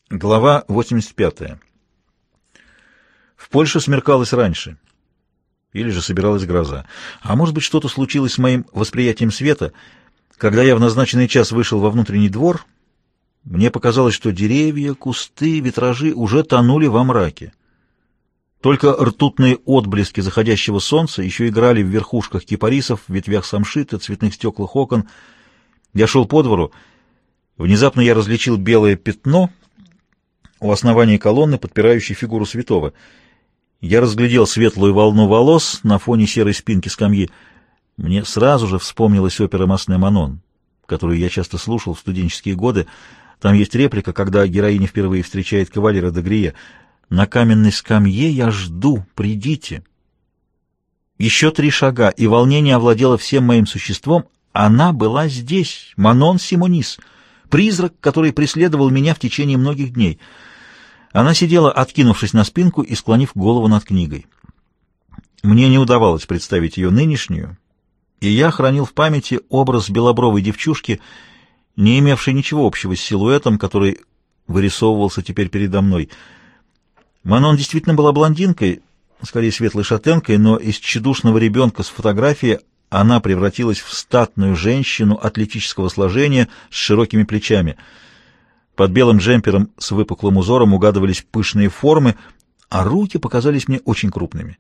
Глава 85. В Польше смеркалось раньше, или же собиралась гроза. А может быть, что-то случилось с моим восприятием света. Когда я в назначенный час вышел во внутренний двор, мне показалось, что деревья, кусты, витражи уже тонули во мраке. Только ртутные отблески заходящего солнца еще играли в верхушках кипарисов, в ветвях самшита, цветных стеклах окон. Я шел по двору. Внезапно я различил белое пятно у основания колонны, подпирающей фигуру святого. Я разглядел светлую волну волос на фоне серой спинки скамьи. Мне сразу же вспомнилась опера «Масне Манон», которую я часто слушал в студенческие годы. Там есть реплика, когда героиня впервые встречает кавалера де Грие: «На каменной скамье я жду, придите». Еще 3 шага, и волнение овладело всем моим существом. Она была здесь, Манон Симонис, призрак, который преследовал меня в течение многих дней. Она сидела, откинувшись на спинку и склонив голову над книгой. Мне не удавалось представить ее нынешнюю, и я хранил в памяти образ белобровой девчушки, не имевшей ничего общего с силуэтом, который вырисовывался теперь передо мной. Манон действительно была блондинкой, скорее светлой шатенкой, но из тщедушного ребенка с фотографии она превратилась в статную женщину атлетического сложения с широкими плечами. Под белым джемпером с выпуклым узором угадывались пышные формы, а руки показались мне очень крупными.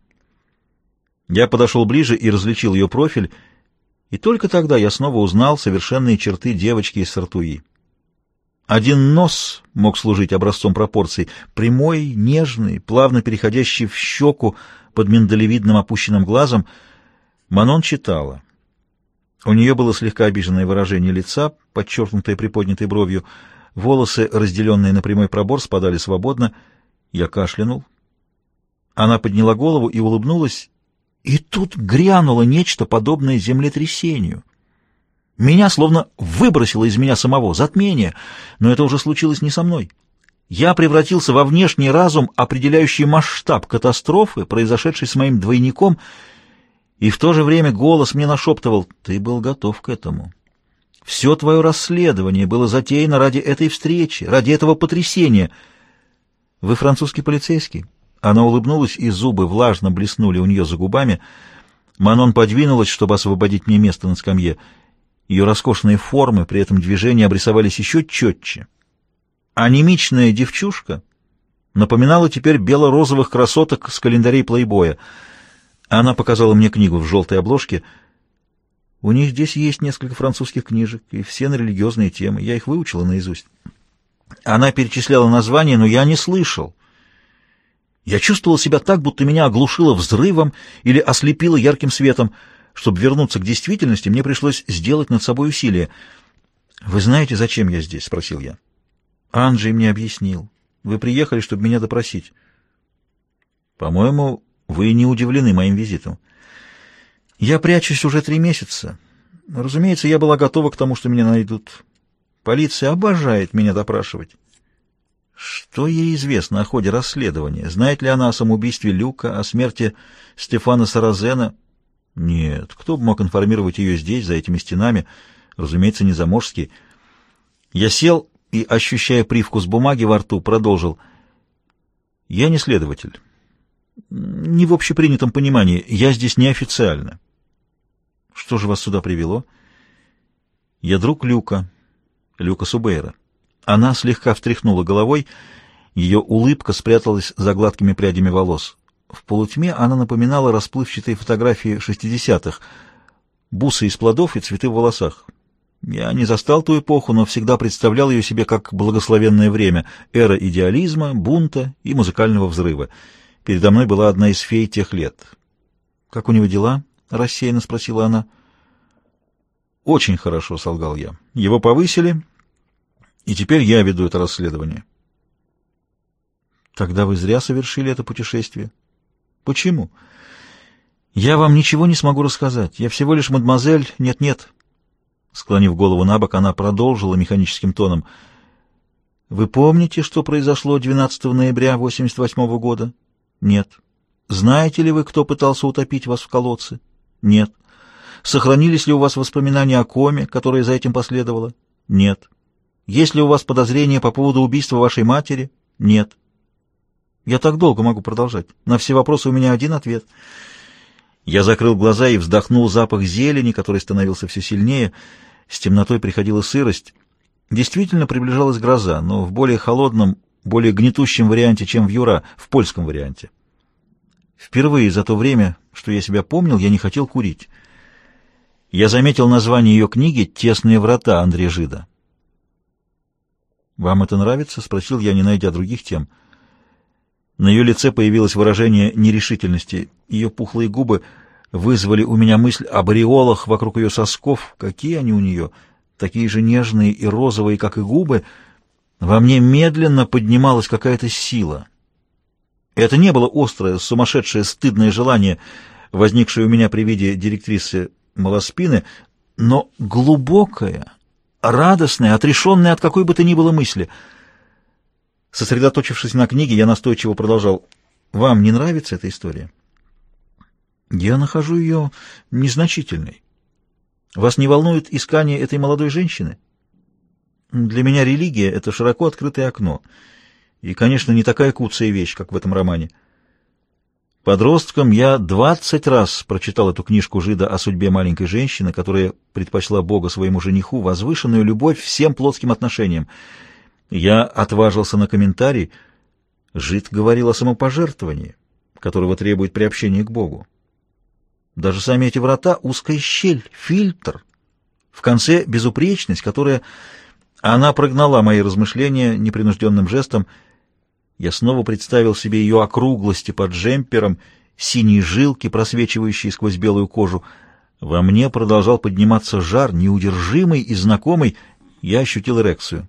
Я подошел ближе и различил ее профиль, и только тогда я снова узнал совершенные черты девочки из Сартуи. Один нос мог служить образцом пропорций, прямой, нежный, плавно переходящий в щеку под миндалевидным опущенным глазом. Манон читала. У нее было слегка обиженное выражение лица, подчеркнутое приподнятой бровью. Волосы, разделенные на прямой пробор, спадали свободно. Я кашлянул. Она подняла голову и улыбнулась, и тут грянуло нечто подобное землетрясению. Меня словно выбросило из меня самого, затмение, но это уже случилось не со мной. Я превратился во внешний разум, определяющий масштаб катастрофы, произошедшей с моим двойником, и в то же время голос мне нашептывал: «Ты был готов к этому. Все твое расследование было затеяно ради этой встречи, ради этого потрясения. Вы французский полицейский?» Она улыбнулась, и зубы влажно блеснули у нее за губами. Манон подвинулась, чтобы освободить мне место на скамье. Ее роскошные формы при этом движении обрисовались еще четче. Анемичная девчушка напоминала теперь бело-розовых красоток с календарей плейбоя. Она показала мне книгу в желтой обложке. У них здесь есть несколько французских книжек, и все на религиозные темы. Я их выучила наизусть. Она перечисляла названия, но я не слышал. Я чувствовал себя так, будто меня оглушило взрывом или ослепило ярким светом. Чтобы вернуться к действительности, мне пришлось сделать над собой усилие. «Вы знаете, зачем я здесь?» — спросил я. «Анджей мне объяснил. Вы приехали, чтобы меня допросить». «По-моему, вы не удивлены моим визитом». «Я прячусь уже 3 месяца. Разумеется, я была готова к тому, что меня найдут. Полиция обожает меня допрашивать». Что ей известно о ходе расследования? Знает ли она о самоубийстве Люка, о смерти Стефана Саразена? Нет, кто бы мог информировать ее здесь, за этими стенами? Разумеется, не Заморский. Я сел и, ощущая привкус бумаги во рту, продолжил. Я не следователь. Не в общепринятом понимании. Я здесь неофициально. Что же вас сюда привело? Я друг Люка Субейра. Она слегка встряхнула головой, ее улыбка спряталась за гладкими прядями волос. В полутьме она напоминала расплывчатые фотографии 60-х, бусы из плодов и цветы в волосах. Я не застал ту эпоху, но всегда представлял ее себе как благословенное время, эра идеализма, бунта и музыкального взрыва. Передо мной была одна из фей тех лет. «Как у него дела?» — рассеянно спросила она. «Очень хорошо», — солгал я. «Его повысили, и теперь я веду это расследование». «Тогда вы зря совершили это путешествие». «Почему?» «Я вам ничего не смогу рассказать. Я всего лишь мадемуазель нет-нет». Склонив голову на бок, она продолжила механическим тоном. «Вы помните, что произошло 12 ноября 1988 года?» «Нет». «Знаете ли вы, кто пытался утопить вас в колодце?» «Нет». «Сохранились ли у вас воспоминания о коме, которое за этим последовало?» «Нет». Есть ли у вас подозрения по поводу убийства вашей матери? Нет. Я так долго могу продолжать. На все вопросы у меня один ответ. Я закрыл глаза и вздохнул запах зелени, который становился все сильнее. С темнотой приходила сырость. Действительно приближалась гроза, но в более холодном, более гнетущем варианте, чем в Юра, в польском варианте. Впервые за то время, что я себя помнил, я не хотел курить. Я заметил название ее книги «Тесные врата» Андрея Жида. «Вам это нравится?» — спросил я, не найдя других тем. На ее лице появилось выражение нерешительности. Ее пухлые губы вызвали у меня мысль об ореолах вокруг ее сосков. Какие они у нее! Такие же нежные и розовые, как и губы. Во мне медленно поднималась какая-то сила. Это не было острое, сумасшедшее, стыдное желание, возникшее у меня при виде директрисы Малоспины, но глубокое, радостное, отрешенное от какой бы то ни было мысли. Сосредоточившись на книге, я настойчиво продолжал. «Вам не нравится эта история?» «Я нахожу ее незначительной. Вас не волнует искание этой молодой женщины?» «Для меня религия — это широко открытое окно. И, конечно, не такая куцая вещь, как в этом романе. Подростком я 20 раз прочитал эту книжку Жида о судьбе маленькой женщины, которая предпочла Бога своему жениху, возвышенную любовь всем плотским отношениям. Я отважился на комментарий. Жид говорил о самопожертвовании, которого требует приобщение к Богу. Даже сами эти врата — узкая щель, фильтр. В конце безупречность, которая... Она прогнала мои размышления непринужденным жестом. Я снова представил себе ее округлости под джемпером, синие жилки, просвечивающие сквозь белую кожу. Во мне продолжал подниматься жар, неудержимый и знакомый. Я ощутил эрекцию.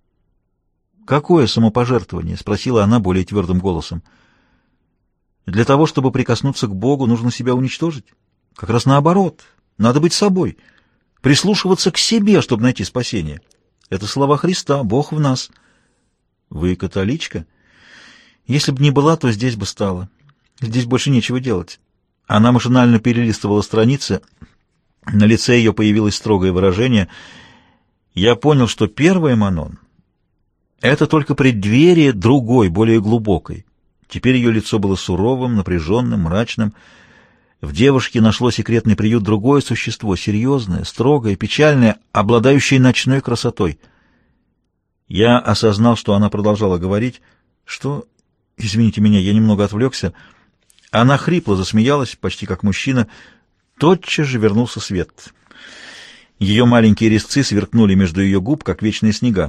«Какое самопожертвование?» — спросила она более твердым голосом. «Для того, чтобы прикоснуться к Богу, нужно себя уничтожить? Как раз наоборот. Надо быть собой, прислушиваться к себе, чтобы найти спасение. Это слова Христа, Бог в нас». «Вы католичка?» «Если бы не была, то здесь бы стала. Здесь больше нечего делать». Она машинально перелистывала страницы. На лице ее появилось строгое выражение. Я понял, что первое, Манон, это только преддверие другой, более глубокой. Теперь ее лицо было суровым, напряженным, мрачным. В девушке нашло секретный приют другое существо, серьезное, строгое, печальное, обладающее ночной красотой. Я осознал, что она продолжала говорить, что... Извините меня, я немного отвлекся. Она хрипло засмеялась, почти как мужчина. Тотчас же вернулся свет. Ее маленькие резцы сверкнули между ее губ, как вечные снега.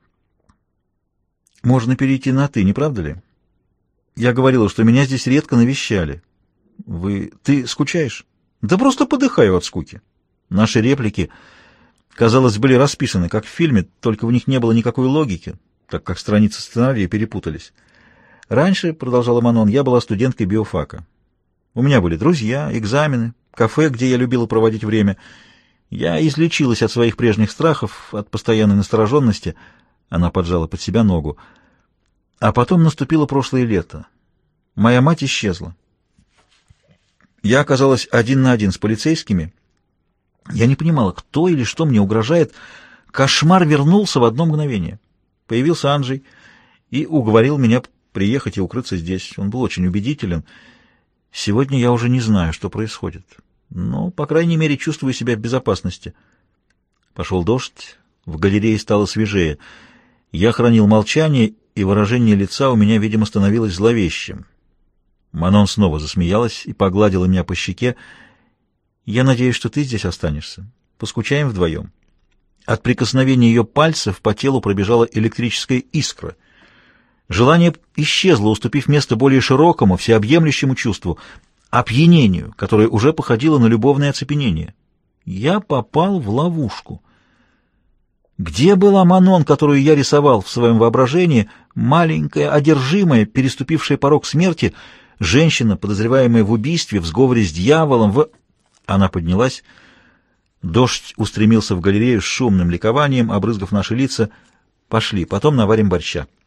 «Можно перейти на «ты», не правда ли? Я говорила, что меня здесь редко навещали. Ты скучаешь?» «Да просто подыхаю от скуки». Наши реплики, казалось, были расписаны, как в фильме, только в них не было никакой логики, так как страницы сценария перепутались. «Раньше, — продолжала Манон, — я была студенткой биофака. У меня были друзья, экзамены, кафе, где я любила проводить время. Я излечилась от своих прежних страхов, от постоянной настороженности». Она поджала под себя ногу. А потом наступило прошлое лето. Моя мать исчезла. Я оказалась один на один с полицейскими. Я не понимала, кто или что мне угрожает. Кошмар вернулся в одно мгновение. Появился Анджей и уговорил меня приехать и укрыться здесь. Он был очень убедителен. Сегодня я уже не знаю, что происходит. Но, по крайней мере, чувствую себя в безопасности. Пошел дождь, в галерее стало свежее. Я хранил молчание, и выражение лица у меня, видимо, становилось зловещим. Манон снова засмеялась и погладила меня по щеке. «Я надеюсь, что ты здесь останешься. Поскучаем вдвоем». От прикосновения ее пальцев по телу пробежала электрическая искра. Желание исчезло, уступив место более широкому, всеобъемлющему чувству — опьянению, которое уже походило на любовное оцепенение. Я попал в ловушку. Где была Манон, которую я рисовал в своем воображении, маленькая, одержимая, переступившая порог смерти, женщина, подозреваемая в убийстве, в сговоре с дьяволом, Она поднялась. Дождь устремился в галерею с шумным ликованием, обрызгав наши лица. «Пошли, потом наварим борща».